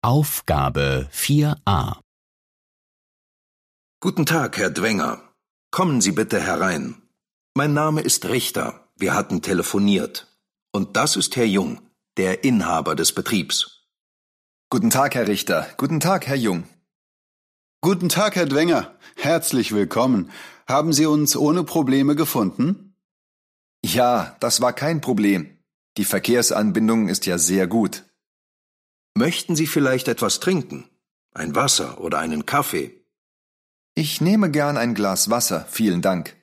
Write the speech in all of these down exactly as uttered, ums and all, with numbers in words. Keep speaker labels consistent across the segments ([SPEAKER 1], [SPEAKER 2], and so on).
[SPEAKER 1] Aufgabe vier a.
[SPEAKER 2] Guten Tag, Herr Dwenger. Kommen Sie bitte herein. Mein Name ist Richter. Wir hatten telefoniert. Und das ist Herr Jung, der Inhaber des Betriebs.
[SPEAKER 3] Guten Tag, Herr Richter. Guten Tag, Herr Jung.
[SPEAKER 4] Guten Tag, Herr Dwenger. Herzlich willkommen. Haben Sie uns ohne Probleme gefunden?
[SPEAKER 3] Ja, das war kein Problem. Die Verkehrsanbindung ist ja sehr gut.
[SPEAKER 2] Möchten Sie vielleicht etwas trinken? Ein Wasser oder einen Kaffee?
[SPEAKER 3] Ich nehme gern ein Glas Wasser, vielen Dank.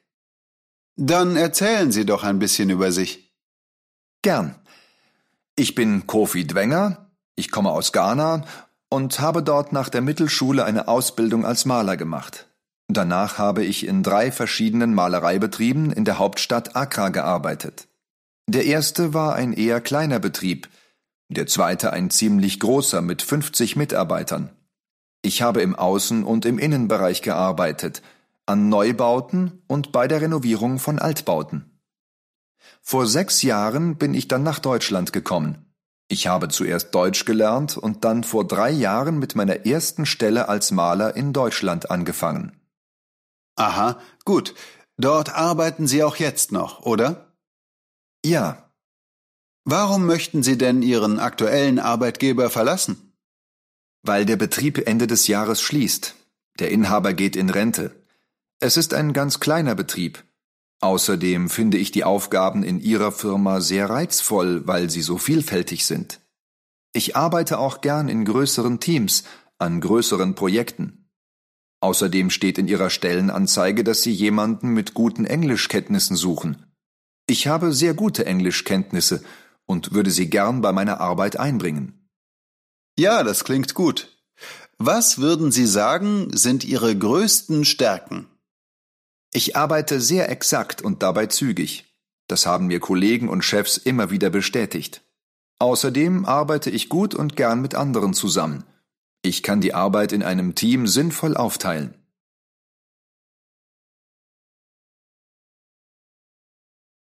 [SPEAKER 4] Dann erzählen Sie doch ein bisschen über sich.
[SPEAKER 3] Gern. Ich bin Kofi Dwenger, ich komme aus Ghana und habe dort nach der Mittelschule eine Ausbildung als Maler gemacht. Danach habe ich in drei verschiedenen Malereibetrieben in der Hauptstadt Accra gearbeitet. Der erste war ein eher kleiner Betrieb, der zweite ein ziemlich großer mit fünfzig Mitarbeitern. Ich habe im Außen- und im Innenbereich gearbeitet, an Neubauten und bei der Renovierung von Altbauten. Vor sechs Jahren bin ich dann nach Deutschland gekommen. Ich habe zuerst Deutsch gelernt und dann vor drei Jahren mit meiner ersten Stelle als Maler in Deutschland angefangen.
[SPEAKER 4] Aha, gut. Dort arbeiten Sie auch jetzt noch, oder?
[SPEAKER 3] Ja.
[SPEAKER 4] Warum möchten Sie denn Ihren aktuellen Arbeitgeber verlassen?
[SPEAKER 3] Weil der Betrieb Ende des Jahres schließt. Der Inhaber geht in Rente. Es ist ein ganz kleiner Betrieb. Außerdem finde ich die Aufgaben in Ihrer Firma sehr reizvoll, weil sie so vielfältig sind. Ich arbeite auch gern in größeren Teams, an größeren Projekten. Außerdem steht in Ihrer Stellenanzeige, dass Sie jemanden mit guten Englischkenntnissen suchen. Ich habe sehr gute Englischkenntnisse und würde sie gern bei meiner Arbeit einbringen.
[SPEAKER 4] Ja, das klingt gut. Was würden Sie sagen, sind Ihre größten Stärken?
[SPEAKER 3] Ich arbeite sehr exakt und dabei zügig. Das haben mir Kollegen und Chefs immer wieder bestätigt. Außerdem arbeite ich gut und gern mit anderen zusammen. Ich kann die Arbeit in einem Team sinnvoll aufteilen.